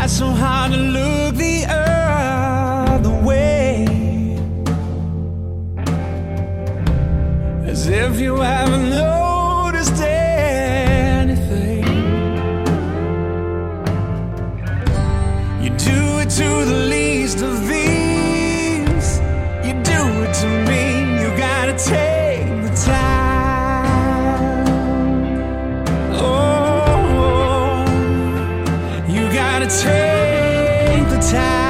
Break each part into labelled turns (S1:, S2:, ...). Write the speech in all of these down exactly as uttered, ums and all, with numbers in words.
S1: try so hard to look the other way, as if you haven't noticed anything. You do it to the least of these, you do it to me. You gotta take the time. Oh, you gotta take the time.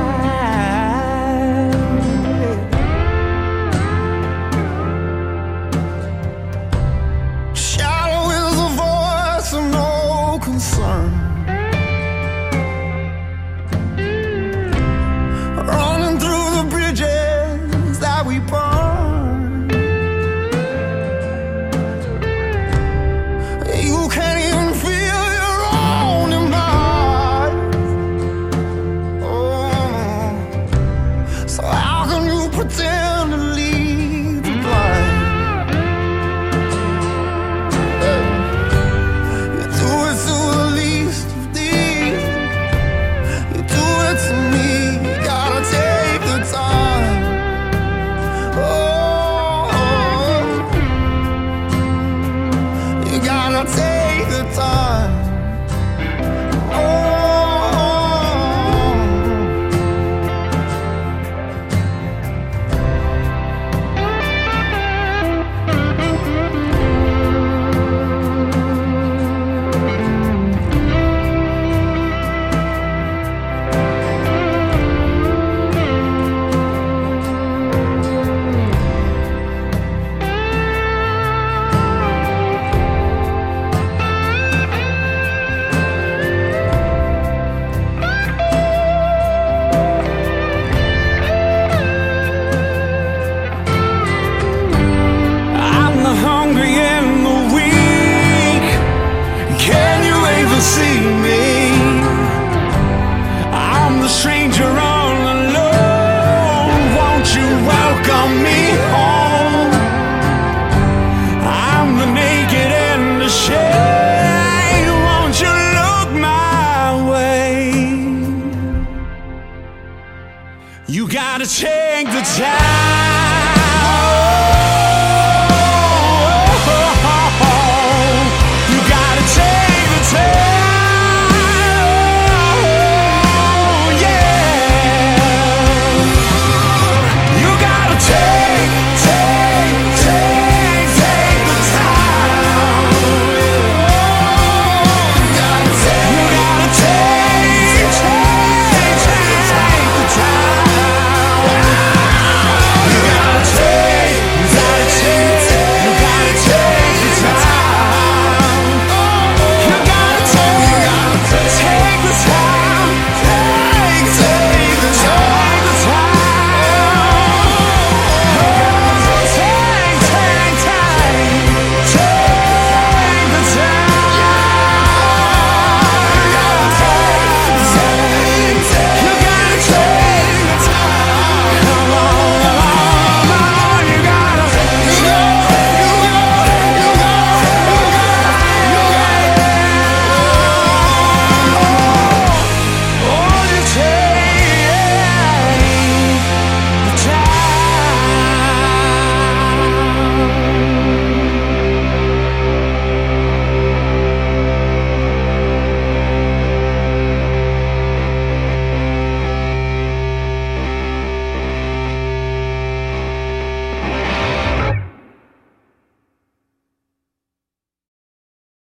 S1: Shallow is a voice of no concern, running through the bridges that we burn. You can't even feel your own demise. Oh, so how can you pretend to lead the blind? Hey, you do it to the least of these, you do it to me. You gotta take the time. Oh, you gotta take the time.